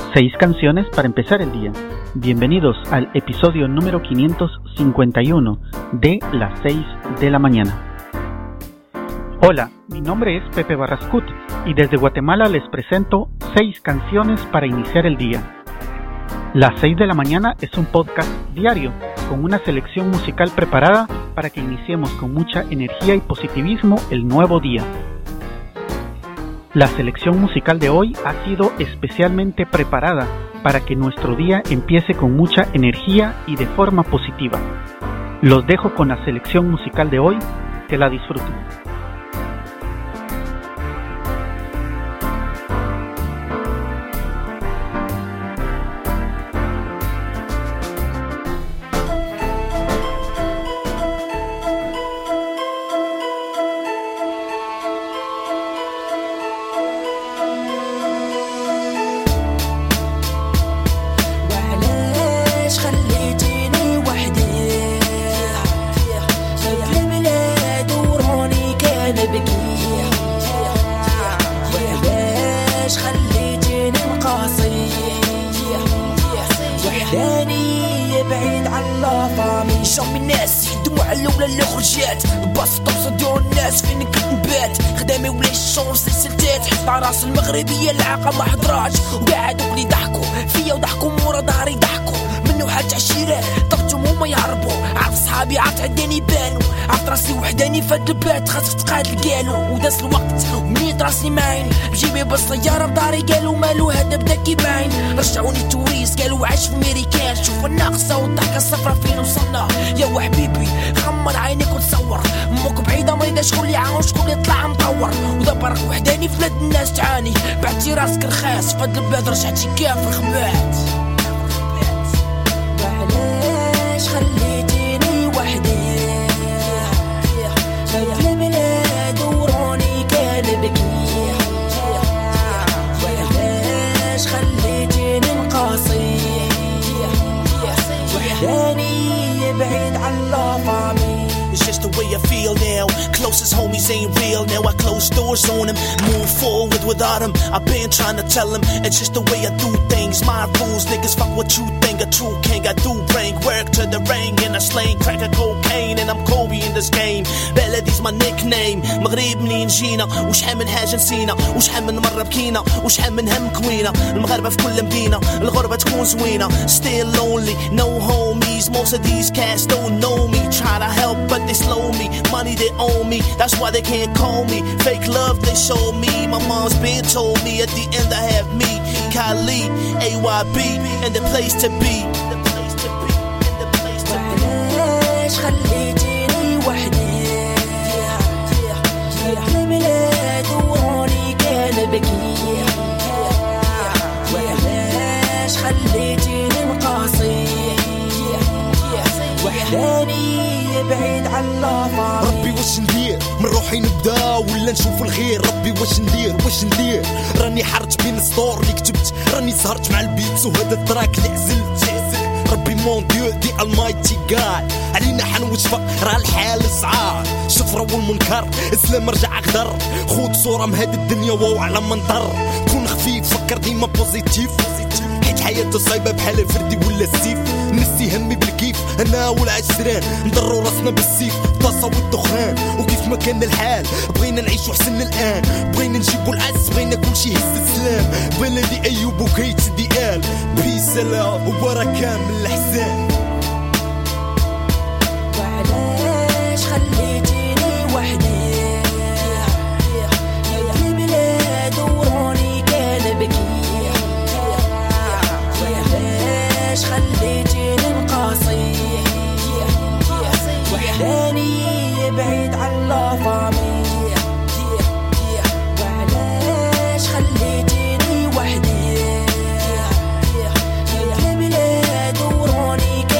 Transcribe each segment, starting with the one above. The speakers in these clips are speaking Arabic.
6 canciones para empezar el día. Bienvenidos al episodio número 551 de las 6 de la mañana. Hola, mi nombre es Pepe Barrascut y desde Guatemala les presento 6 canciones para iniciar el día. Las 6 de la mañana es un podcast diario con una selección musical preparada para que iniciemos con mucha energía y positivismo el nuevo día. La selección musical de hoy ha sido especialmente preparada para que nuestro día empiece con mucha energía y de forma positiva. Los dejo con la selección musical de hoy, que la disfruten. شامي الناس يهدموا على الاولى اللي خرجات الباص طوصة ديال الناس فين كنت نبات خدامي ولا الشون سلسلتات حط على راس المغربيه العاقه ما حضراتش وقاعدوا اللي ضحكوا فيا وضحكوا مورا ظهري ضحكوا منو حاج عشيرات طبتهم هما يهربوا عرف صحابي عرفت عداني بانوا عرفت راسي وحداني فهاد البلاد خاصك تقاتل قالوا وداس الوقت ومنيت راسي معين بجيبي بالسياره بداري قالوا مالو هذا بدا كيباين رجعوني توريس قالوا عايش في امريكان شوف الناقصه والضحكه الصفرا فين وصلنا يا وحبيبي غمض عينيك وتصور امك بعيده مريضه شكون اللي عاون شكون اللي طلع مطور ودابا راك وحداني في بلاد الناس تعاني بعتي راسك رخاص فهاد البلاد رجعتي كافر خبات علاش خليتيني وحدي في البلاد وراني كنبكي علاش خليتيني نقاسي وحداني بعيد عن لا فامي. It's just the way I feel now. Closest homies ain't real now. I close doors on them. Move forward without them. I've been trying to tell them. It's just the way I do things. My rules, niggas, fuck what you think. A true king, I do bring work to the ring. And I slang crack of cocaine. And I'm Kobe in this game. بلدي's my nickname. مغرب منين جينا وشحال من حاجة نسينا وشحال من مرة بكينا وشحال من هم كوينا المغاربة في كل مدينة الغربة تكون زوينة. Still lonely, no homies. Most of these cats don't know me. Try to help but they slow me. Money they owe me, that's why they can't call me. Fake love they show me. My mom's been told me at the end I have me, Kali, AYB, and the place to be. علاش خليتيني وحدي في البلاد وراني كنبكي وعلاش خليتيني نقاسي وحداني بعيد عن لا فامي. ربي واش ندير من روحي نبدا ولا نشوف الخير ربي واش ندير راني حرت بين السطور اللي كتبت راني سهرت مع البيتس وهذا التراك اللي عزلت ربي مون ديو دي المايتي جاد علينا حنوشفق راه الحال صعاب شفرة والمنكر اسلام رجع اخضر خود صورة من هاد الدنيا واو على منطر كون خفيف فكر ديما بوزيتيف حيت حياته صايبة بحال الفردي ولا السيف نسي همي بالكيف انا والعشران نضروا راسنا بالسيف طاسة والدخان وكيف ما كان الحال بغينا نعيشو حسن الان بغينا نجيبو العز بغينا كلشي يهز السلام بلدي ايوب وكيت ديال بيس لاف وبركة من الحزان. وعلاش خليتيني وحدي في البلاد وراني كنبكي وعلاش خليتيني نقاسي وحداني بعيد عن لا فامي. وعلاش خليتيني وحدي في البلاد وراني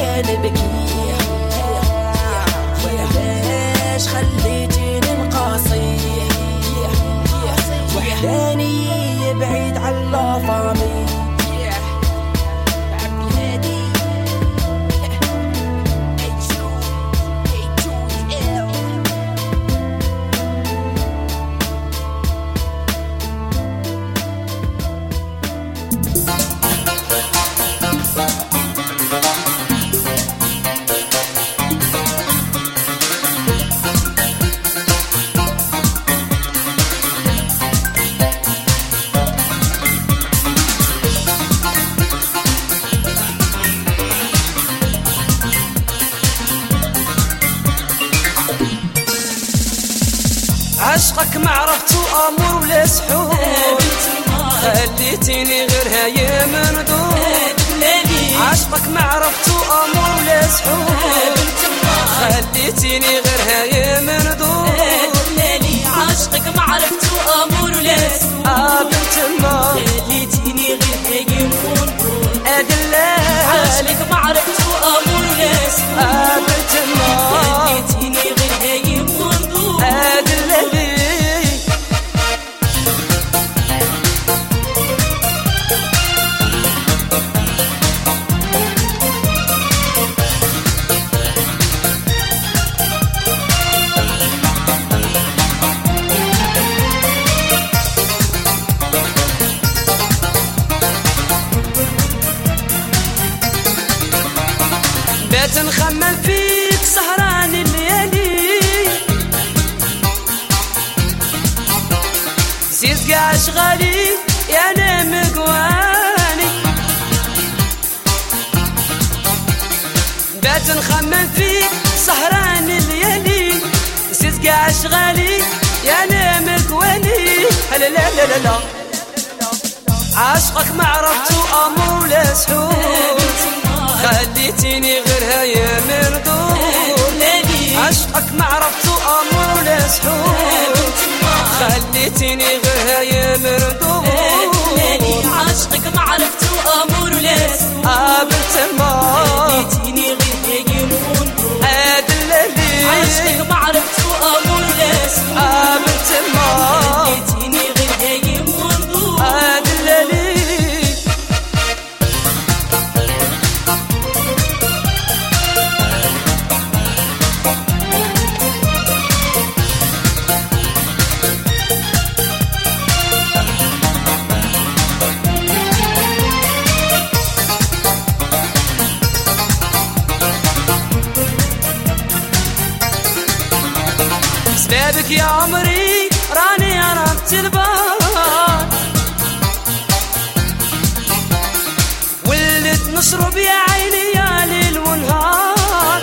عشقك معرفتو امور ولا سحور خليتيني غير هاي من دور عشقك معرفتو امور ولا سحور خليتيني غير هاي من دور عشقك معرفتو امور ولا سحور بنت ما خليتيني غير هاي من دور عشقك معرفتو امور ولا سحور بنت ما خليتيني غير هاي من دور بات نخمم فيك سهران الليالي زيد قاع اشغالي يا نام قواني بات نخمم فيك سهران الليالي زيد قاع اشغالي يا نام قواني لا لا لا لا لا عشقك معرفتو امور ولا سحور خليتيني غير هاي من دور عشقك معرفتو امور ولا سحور خليتيني غير هاي من دور عشقك معرفتو امور ولا سحور بنت ما خليتيني غير هاي من دور عشقك معرفتو امور ولا سحور بنت ما خليتيني غير هاي من دور سبابك يا عمري راني عرفت البار ولت نشرب يا عيني يا ليل ونهار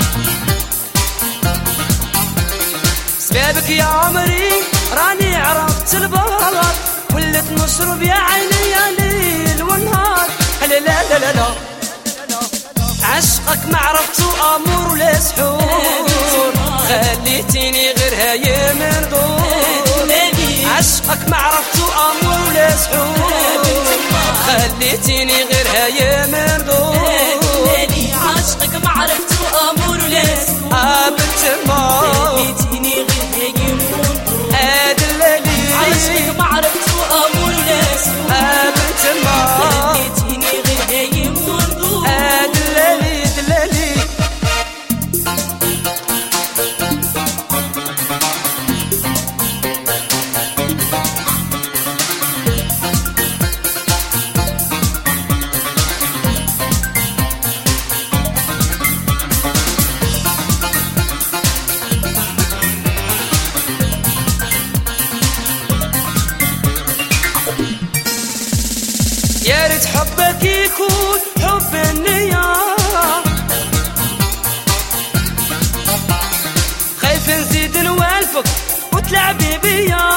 سبابك يا عمري راني عرفت البار ولت نشرب يا عيني يا ليل ونهار لا لا لا لا, لا. عشقك معرفتو امور ولا سحور خليتيني غير هاي من دور عشقك معرفتو امور ولا سحور خليتيني غير هاي من دور عشقك معرفتو امور ولا سحور بنت ما خليتيني غير هاي من دور عشقك معرفتو امور ولا سحور بنت ما خليتيني غير هاي من دور دلالي يا ريت حبك يكون حب النية خايف نزيد نوالفك وتلعبي بيا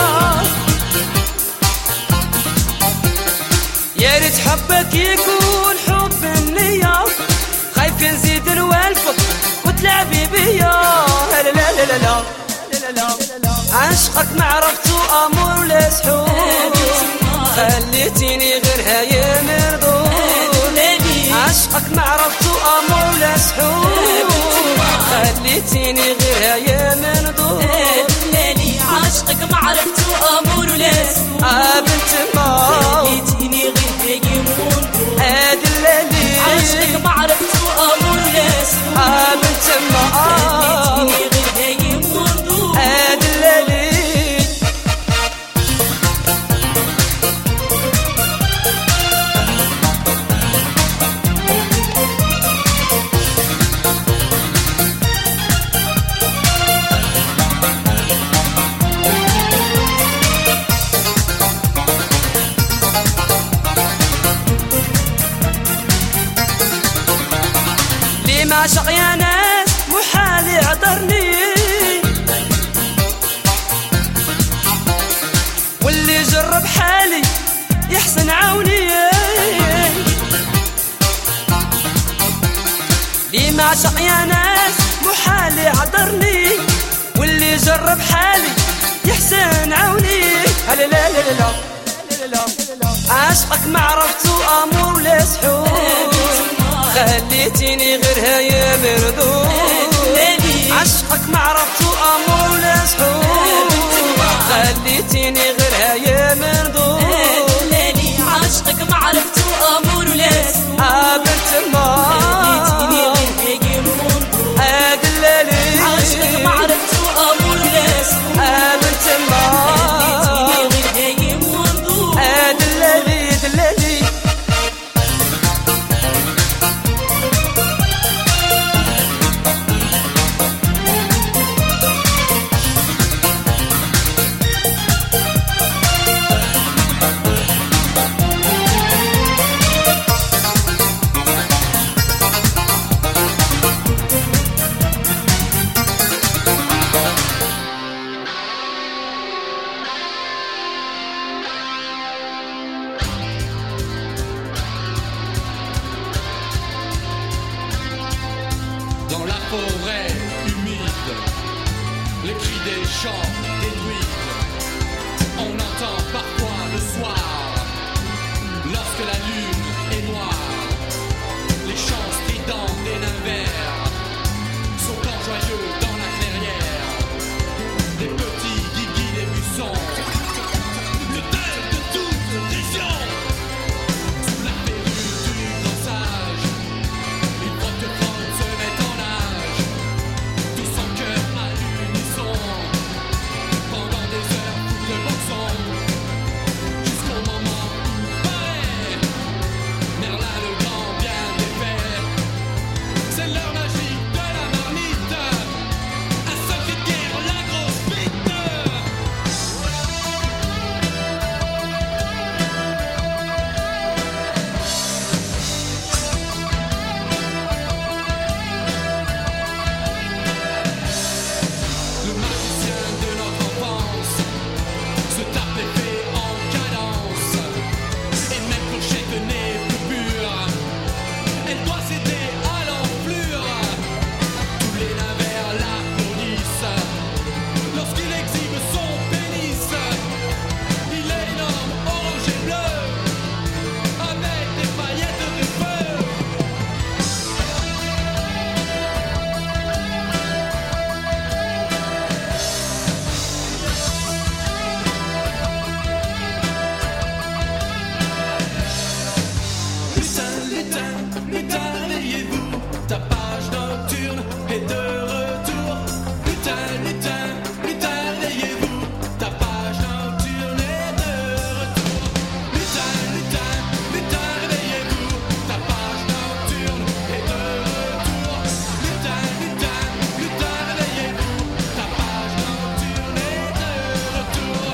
يا ريت حبك يكون حب النية خايف نزيد نوالفك وتلعبي بيا لا لا لا لا لا عشقك معرفتو امور ولا سحور خليتيني غير هاي من دور عشقك معرفتو امور ولا سحور خليتيني غير هاي من دور عشقك معرفتو امور ولا سحور بنت ما خليتيني غير هاي من دور عشقك معرفتو امور ولا سحور بنت ما خليتيني غير هاي من دور عاشق يا ناس محال يعذرني جرب حالي يحسن عوني لي ما عشق يا ناس محال يعذرني واللي جرب حالي يحسن عوني لا لا لا لا لا عاشقك ما عرفتو امور ولا سحور خليتيني غير هيا مردود عاشقك ما عرفتو امور ولا سحور خليتيني غير هيا مردود عاشقك ما عرفتو امور ولا سحور عابرت الماء هاد الليل عاشقك ما عرفتو امور ولا سحور عابرت الماء هاد الليل دلالي Dans la forêt humide, les cris des champs, des druides, on entend parfois le soir, lorsque la lune est noire, les chants stridents des nains verts sont quand joyeux dans la clairière, des petits guigui des buissons, de tête de toute région, sous la perruque du grand sage, il frotte se met en nage, tous en cœur à l'unisson, pendant des heures tout le boxon, jusqu'au moment où paraît Merlin le grand bien défait. C'est l'heure magique de la marmite, un seul cri de guerre, la grosse bite. Le magicien de notre enfance se tape les fées en cadence, et même Clochette n'est plus pure, elle doit céder à l'enflure. Tous les nains verts l'applaudissent lorsqu'il exhibe son pénis. Il est énorme, orange et bleu, avec des paillettes de feu. Lutin, lutin, réveillez-vous, ta page nocturne est de retour. Lutin, lutin, lutin, réveillez-vous, ta page nocturne est de retour. Lutin, lutin, lutin, réveillez-vous, ta page nocturne est de retour. Lutin, lutin, lutin, réveillez-vous, ta page nocturne est de retour.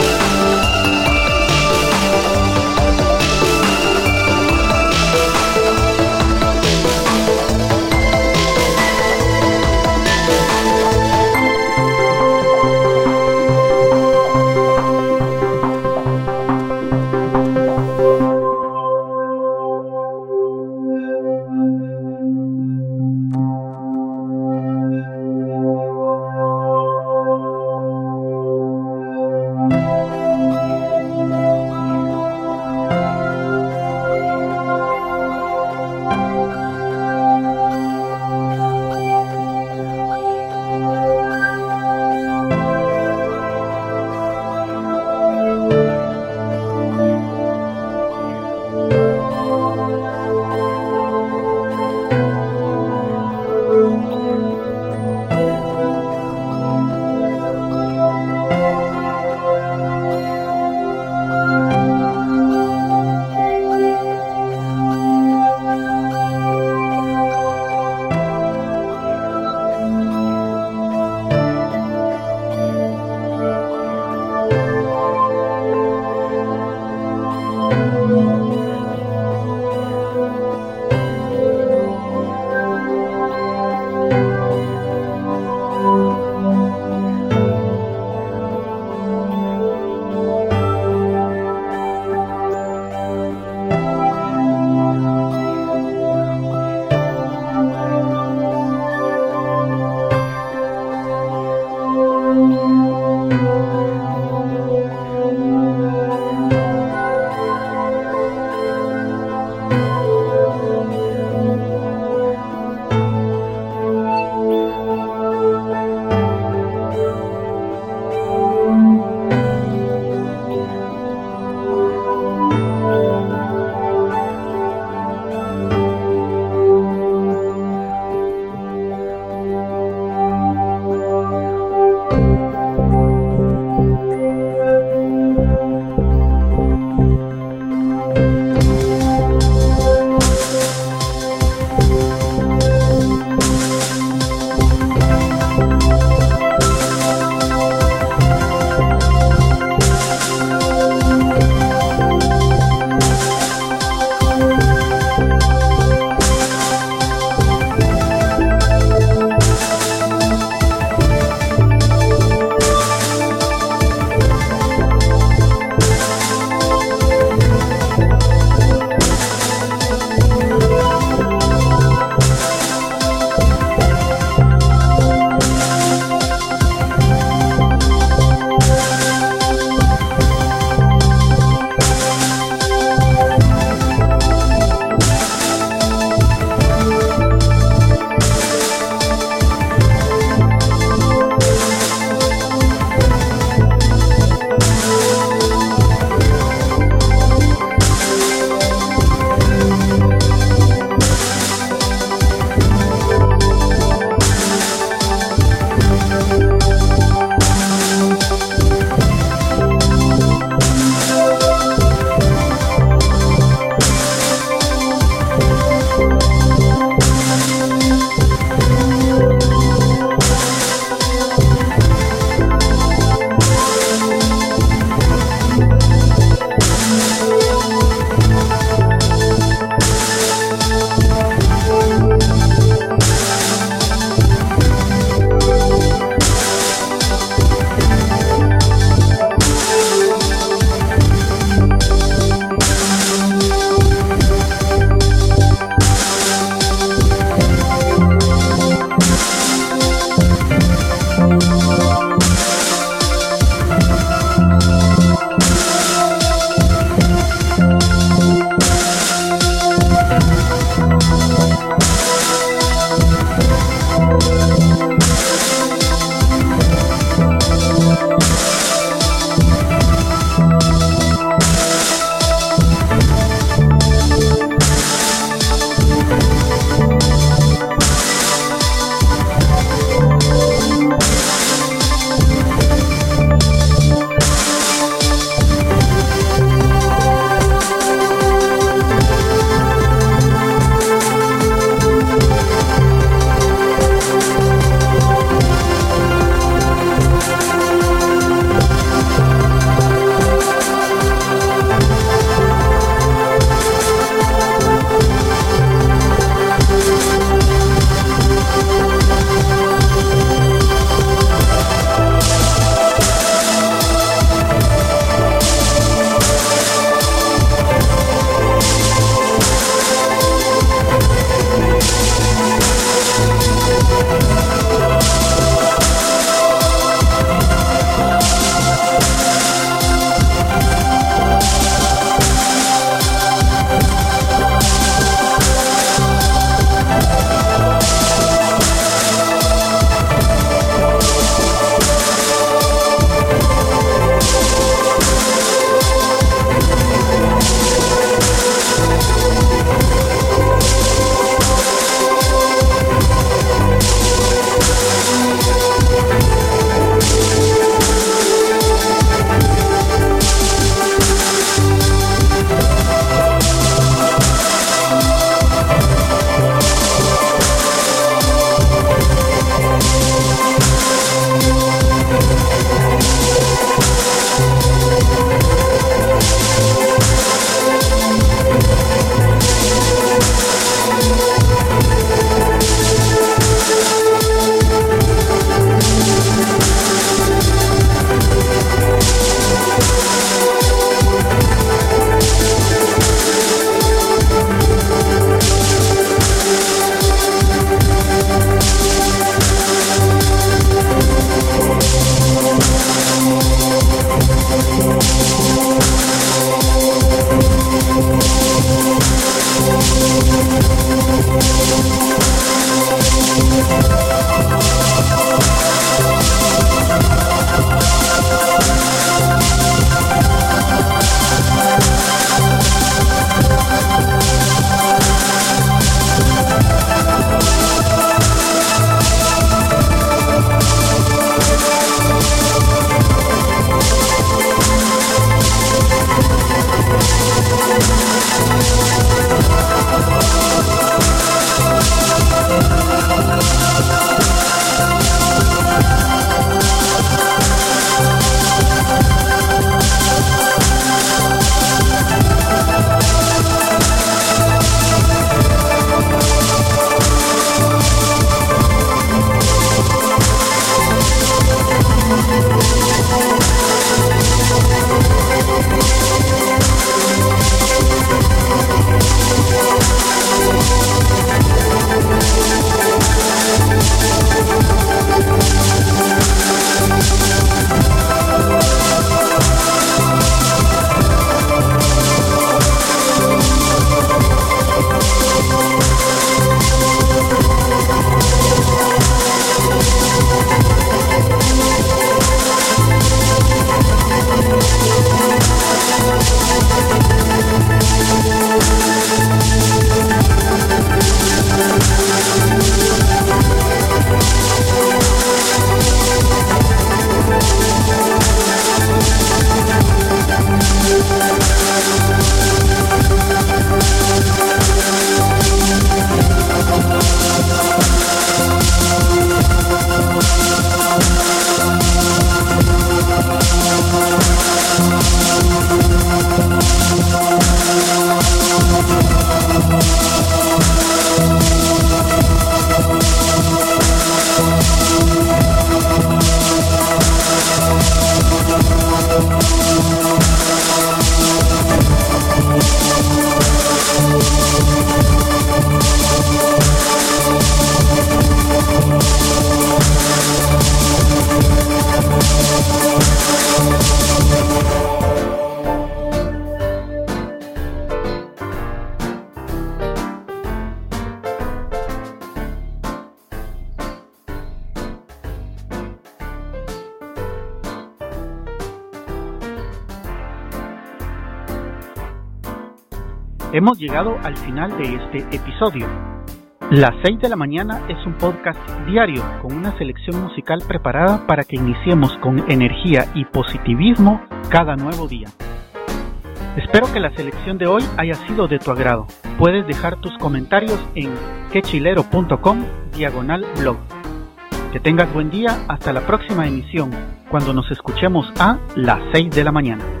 Hemos llegado al final de este episodio. Las 6 de la mañana es un podcast diario con una selección musical preparada para que iniciemos con energía y positivismo cada nuevo día. Espero que la selección de hoy haya sido de tu agrado. Puedes dejar tus comentarios en quechilero.com/blog. Que tengas buen día hasta la próxima emisión, cuando nos escuchemos a las 6 de la mañana.